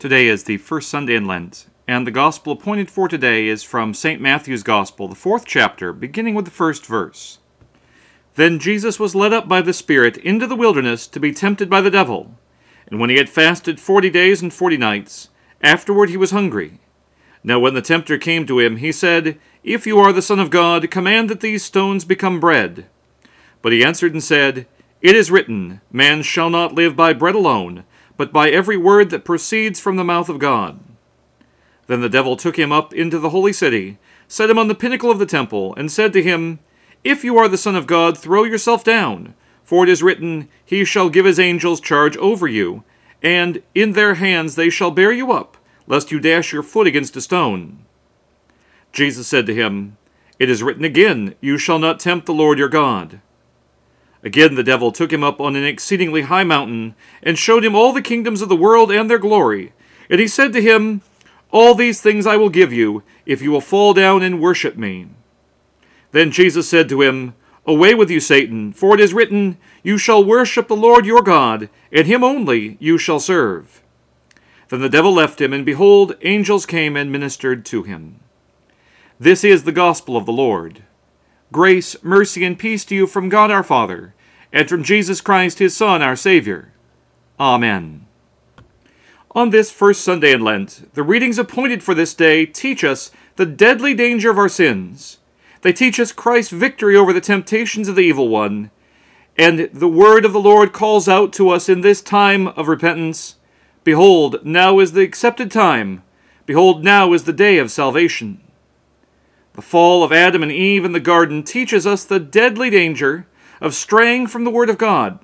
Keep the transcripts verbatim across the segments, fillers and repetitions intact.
Today is the first Sunday in Lent, and the Gospel appointed for today is from Saint Matthew's Gospel, the fourth chapter, beginning with the first verse. Then Jesus was led up by the Spirit into the wilderness to be tempted by the devil. And when he had fasted forty days and forty nights, afterward he was hungry. Now when the tempter came to him, he said, If you are the Son of God, command that these stones become bread. But he answered and said, It is written, Man shall not live by bread alone, but by every word that proceeds from the mouth of God. Then the devil took him up into the holy city, set him on the pinnacle of the temple, and said to him, If you are the Son of God, throw yourself down, for it is written, He shall give his angels charge over you, and in their hands they shall bear you up, lest you dash your foot against a stone. Jesus said to him, It is written again, You shall not tempt the Lord your God. Again the devil took him up on an exceedingly high mountain, and showed him all the kingdoms of the world and their glory. And he said to him, All these things I will give you, if you will fall down and worship me. Then Jesus said to him, Away with you, Satan, for it is written, You shall worship the Lord your God, and him only you shall serve. Then the devil left him, and behold, angels came and ministered to him. This is the gospel of the Lord. Grace, mercy, and peace to you from God our Father, and from Jesus Christ his Son, our Savior. Amen. On this first Sunday in Lent, the readings appointed for this day teach us the deadly danger of our sins. They teach us Christ's victory over the temptations of the evil one, and the word of the Lord calls out to us in this time of repentance, Behold, now is the accepted time. Behold, now is the day of salvation. The fall of Adam and Eve in the garden teaches us the deadly danger of straying from the Word of God.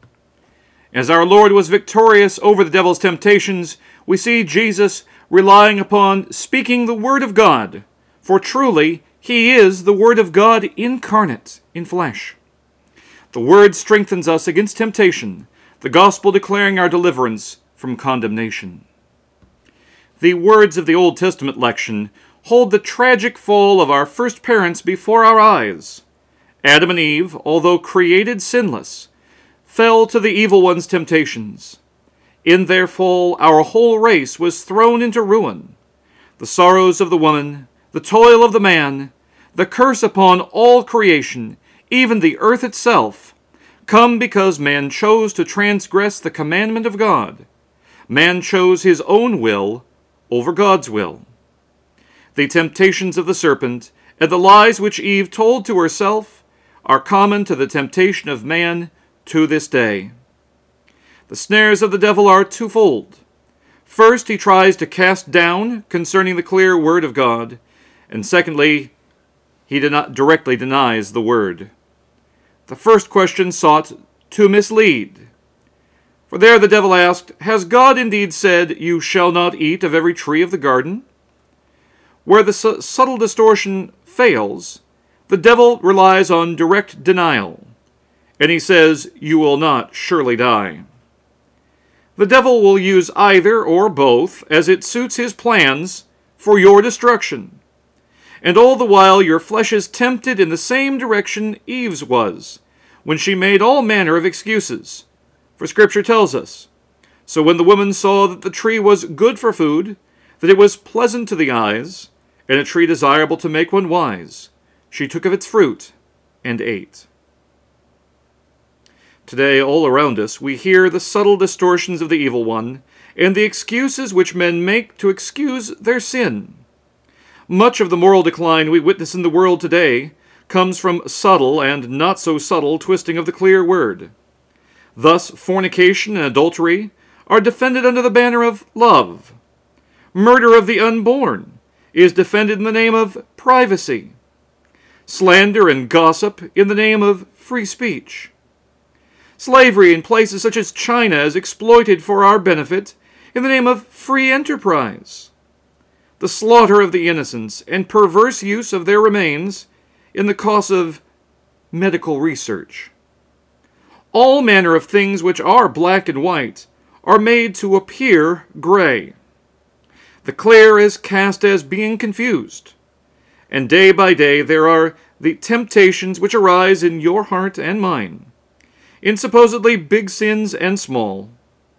As our Lord was victorious over the devil's temptations, we see Jesus relying upon speaking the Word of God, for truly he is the Word of God incarnate in flesh. The Word strengthens us against temptation, the gospel declaring our deliverance from condemnation. The words of the Old Testament lection hold the tragic fall of our first parents before our eyes. Adam and Eve, although created sinless, fell to the evil one's temptations. In their fall, our whole race was thrown into ruin. The sorrows of the woman, the toil of the man, the curse upon all creation, even the earth itself, come because man chose to transgress the commandment of God. Man chose his own will over God's will. The temptations of the serpent and the lies which Eve told to herself are common to the temptation of man to this day. The snares of the devil are twofold. First, he tries to cast down concerning the clear word of God, and secondly, he did not directly denies the word. The first question sought to mislead. For there the devil asked, Has God indeed said, You shall not eat of every tree of the garden? Where the su- subtle distortion fails, the devil relies on direct denial, and he says, You will not surely die. The devil will use either or both as it suits his plans for your destruction. And all the while your flesh is tempted in the same direction Eve's was, when she made all manner of excuses. For Scripture tells us, So when the woman saw that the tree was good for food, that it was pleasant to the eyes, and a tree desirable to make one wise, she took of its fruit and ate. Today, all around us, we hear the subtle distortions of the evil one, and the excuses which men make to excuse their sin. Much of the moral decline we witness in the world today comes from subtle and not so subtle twisting of the clear word. Thus, fornication and adultery are defended under the banner of love. Murder of the unborn is defended in the name of privacy. Slander and gossip in the name of free speech. Slavery in places such as China is exploited for our benefit in the name of free enterprise. The slaughter of the innocents and perverse use of their remains in the cause of medical research. All manner of things which are black and white are made to appear gray. The clear is cast as being confused, and day by day there are the temptations which arise in your heart and mine, in supposedly big sins and small.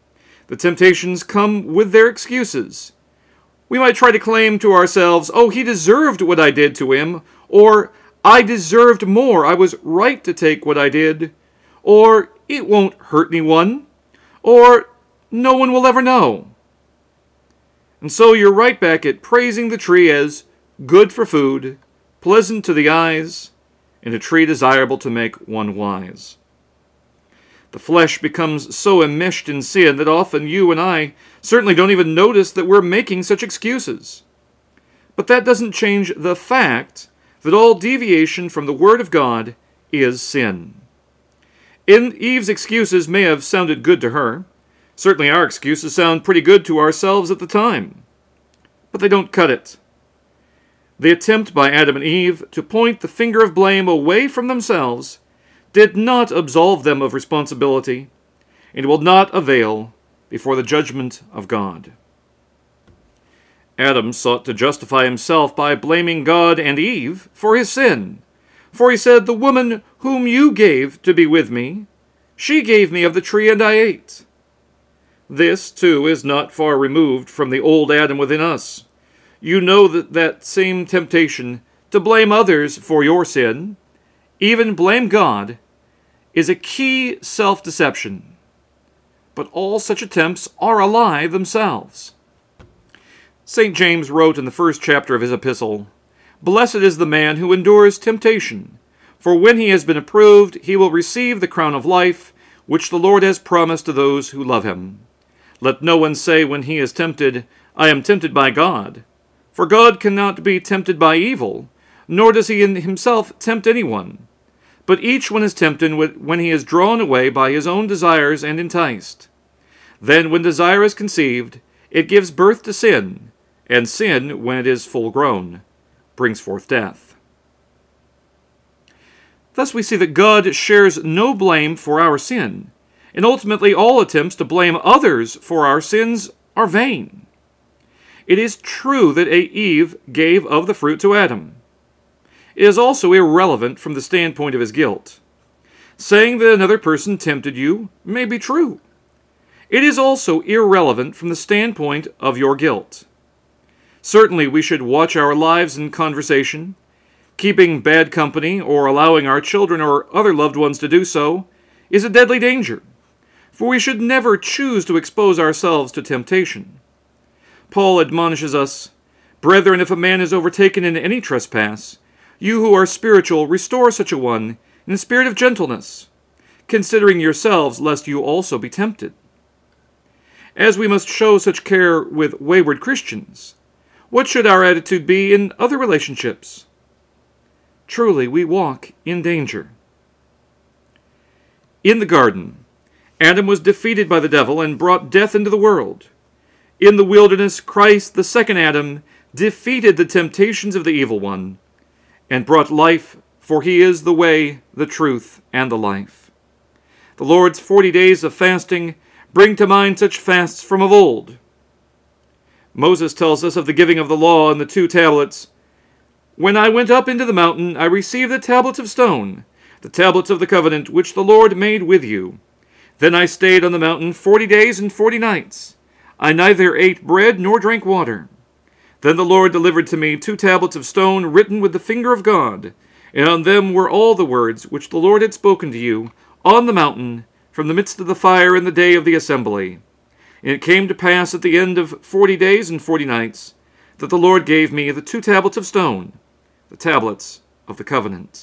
The temptations come with their excuses. We might try to claim to ourselves, oh, he deserved what I did to him, or I deserved more, I was right to take what I did, or it won't hurt anyone, or no one will ever know. And so you're right back at praising the tree as good for food, pleasant to the eyes, and a tree desirable to make one wise. The flesh becomes so enmeshed in sin that often you and I certainly don't even notice that we're making such excuses. But that doesn't change the fact that all deviation from the Word of God is sin. In Eve's excuses may have sounded good to her. Certainly our excuses sound pretty good to ourselves at the time. But they don't cut it. The attempt by Adam and Eve to point the finger of blame away from themselves did not absolve them of responsibility, and will not avail before the judgment of God. Adam sought to justify himself by blaming God and Eve for his sin. For he said, "The woman whom you gave to be with me, she gave me of the tree and I ate." This, too, is not far removed from the old Adam within us. You know that that same temptation to blame others for your sin, even blame God, is a key self-deception. But all such attempts are a lie themselves. Saint James wrote in the first chapter of his epistle, "Blessed is the man who endures temptation, for when he has been approved, he will receive the crown of life, which the Lord has promised to those who love him. Let no one say when he is tempted, I am tempted by God. For God cannot be tempted by evil, nor does he in himself tempt anyone. But each one is tempted when he is drawn away by his own desires and enticed. Then when desire is conceived, it gives birth to sin, and sin, when it is full grown, brings forth death." Thus we see that God shares no blame for our sin, and ultimately all attempts to blame others for our sins are vain. It is true that Eve gave of the fruit to Adam. It is also irrelevant from the standpoint of his guilt. Saying that another person tempted you may be true. It is also irrelevant from the standpoint of your guilt. Certainly we should watch our lives and conversation. Keeping bad company or allowing our children or other loved ones to do so is a deadly danger, for we should never choose to expose ourselves to temptation. Paul admonishes us, "Brethren, if a man is overtaken in any trespass, you who are spiritual, restore such a one in a spirit of gentleness, considering yourselves lest you also be tempted." As we must show such care with wayward Christians, what should our attitude be in other relationships? Truly, we walk in danger. In the garden, Adam was defeated by the devil and brought death into the world. In the wilderness, Christ, the second Adam, defeated the temptations of the evil one and brought life, for he is the way, the truth, and the life. The Lord's forty days of fasting bring to mind such fasts from of old. Moses tells us of the giving of the law and the two tablets. "When I went up into the mountain, I received the tablets of stone, the tablets of the covenant which the Lord made with you. Then I stayed on the mountain forty days and forty nights. I neither ate bread nor drank water. Then the Lord delivered to me two tablets of stone written with the finger of God, and on them were all the words which the Lord had spoken to you on the mountain from the midst of the fire in the day of the assembly. And it came to pass at the end of forty days and forty nights that the Lord gave me the two tablets of stone, the tablets of the covenant."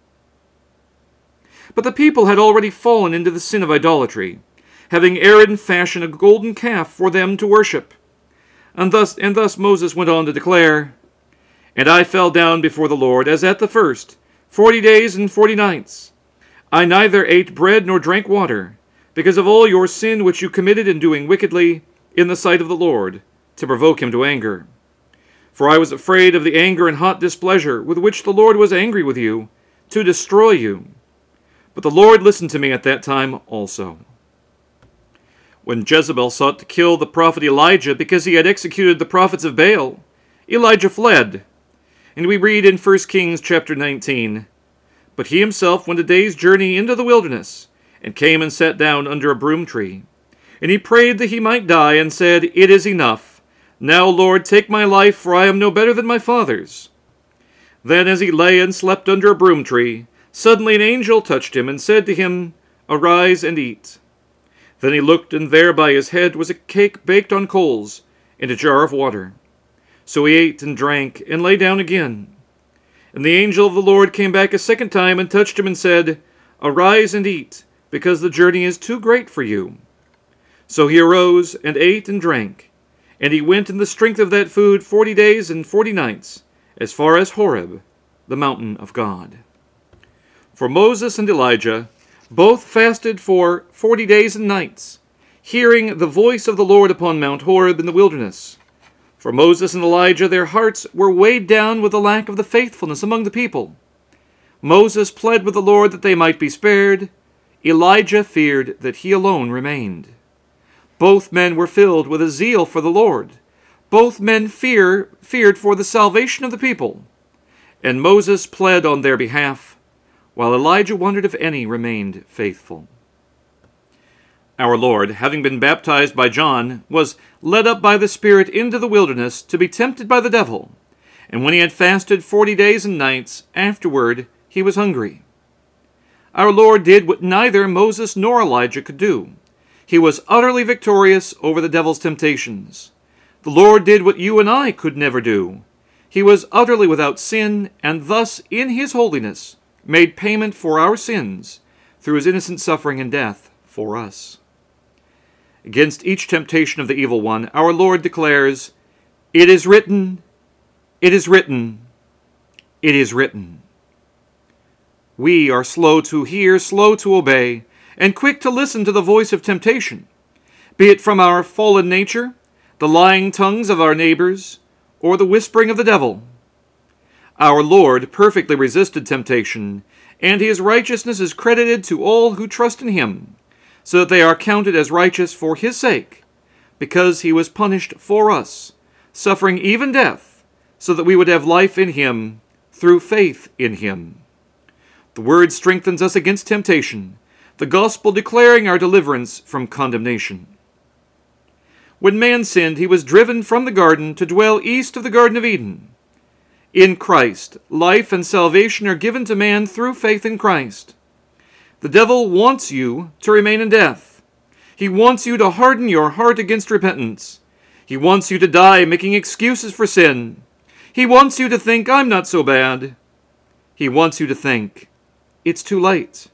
But the people had already fallen into the sin of idolatry, having Aaron fashion a golden calf for them to worship. And thus, and thus Moses went on to declare, "And I fell down before the Lord, as at the first, forty days and forty nights. I neither ate bread nor drank water, because of all your sin which you committed in doing wickedly in the sight of the Lord, to provoke him to anger. For I was afraid of the anger and hot displeasure with which the Lord was angry with you, to destroy you. But the Lord listened to me at that time also." When Jezebel sought to kill the prophet Elijah because he had executed the prophets of Baal, Elijah fled. And we read in First Kings chapter nineteen, "But he himself went a day's journey into the wilderness, and came and sat down under a broom tree. And he prayed that he might die, and said, It is enough. Now, Lord, take my life, for I am no better than my father's. Then as he lay and slept under a broom tree, suddenly an angel touched him, and said to him, Arise and eat. Then he looked, and there by his head was a cake baked on coals, and a jar of water. So he ate and drank, and lay down again. And the angel of the Lord came back a second time, and touched him, and said, Arise and eat, because the journey is too great for you. So he arose, and ate and drank. And he went in the strength of that food forty days and forty nights, as far as Horeb, the mountain of God. For Moses and Elijah both fasted for forty days and nights, hearing the voice of the Lord upon Mount Horeb in the wilderness. For Moses and Elijah, their hearts were weighed down with the lack of the faithfulness among the people. Moses pled with the Lord that they might be spared. Elijah feared that he alone remained. Both men were filled with a zeal for the Lord. Both men fear, feared for the salvation of the people. And Moses pled on their behalf, while Elijah wondered if any remained faithful. Our Lord, having been baptized by John, was led up by the Spirit into the wilderness to be tempted by the devil. And when he had fasted forty days and nights, afterward he was hungry. Our Lord did what neither Moses nor Elijah could do. He was utterly victorious over the devil's temptations. The Lord did what you and I could never do. He was utterly without sin, and thus, in his holiness, made payment for our sins through his innocent suffering and death for us. Against each temptation of the evil one, our Lord declares, It is written, it is written, it is written. We are slow to hear, slow to obey, and quick to listen to the voice of temptation, be it from our fallen nature, the lying tongues of our neighbors, or the whispering of the devil. Our Lord perfectly resisted temptation, and his righteousness is credited to all who trust in him, so that they are counted as righteous for his sake, because he was punished for us, suffering even death, so that we would have life in him through faith in him. The word strengthens us against temptation, the gospel declaring our deliverance from condemnation. When man sinned, he was driven from the garden to dwell east of the Garden of Eden. In Christ, life and salvation are given to man through faith in Christ. The devil wants you to remain in death. He wants you to harden your heart against repentance. He wants you to die making excuses for sin. He wants you to think, I'm not so bad. He wants you to think, it's too late.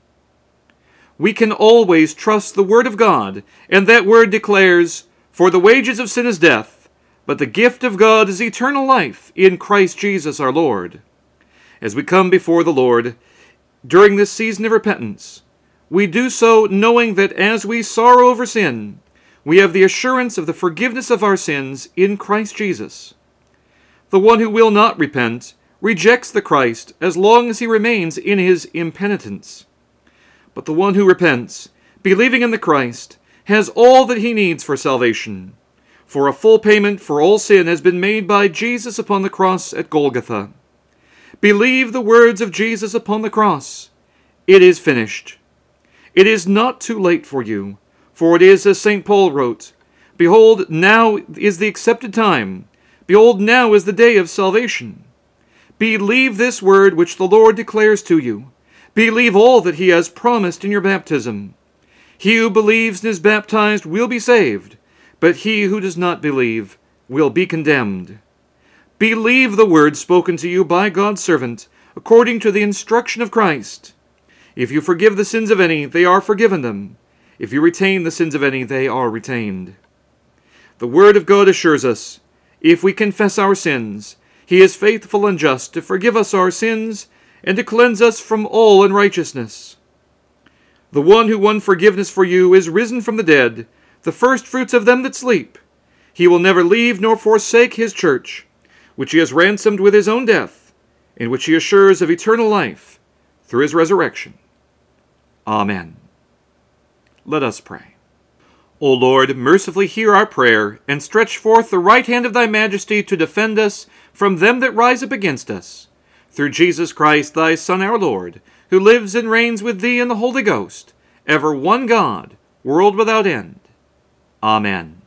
We can always trust the Word of God, and that Word declares, For the wages of sin is death, but the gift of God is eternal life in Christ Jesus our Lord. As we come before the Lord, during this season of repentance, we do so knowing that as we sorrow over sin, we have the assurance of the forgiveness of our sins in Christ Jesus. The one who will not repent rejects the Christ as long as he remains in his impenitence. But the one who repents, believing in the Christ, has all that he needs for salvation, for a full payment for all sin has been made by Jesus upon the cross at Golgotha. Believe the words of Jesus upon the cross. It is finished. It is not too late for you, for it is as Saint Paul wrote, Behold, now is the accepted time. Behold, now is the day of salvation. Believe this word which the Lord declares to you. Believe all that he has promised in your baptism. He who believes and is baptized will be saved, but he who does not believe will be condemned. Believe the word spoken to you by God's servant, according to the instruction of Christ. If you forgive the sins of any, they are forgiven them. If you retain the sins of any, they are retained. The word of God assures us, if we confess our sins, he is faithful and just to forgive us our sins and to cleanse us from all unrighteousness. The one who won forgiveness for you is risen from the dead, the firstfruits of them that sleep. He will never leave nor forsake his church, which he has ransomed with his own death, and which he assures of eternal life through his resurrection. Amen. Let us pray. O Lord, mercifully hear our prayer, and stretch forth the right hand of thy majesty to defend us from them that rise up against us. Through Jesus Christ, thy Son, our Lord, who lives and reigns with thee in the Holy Ghost, ever one God, world without end. Amen.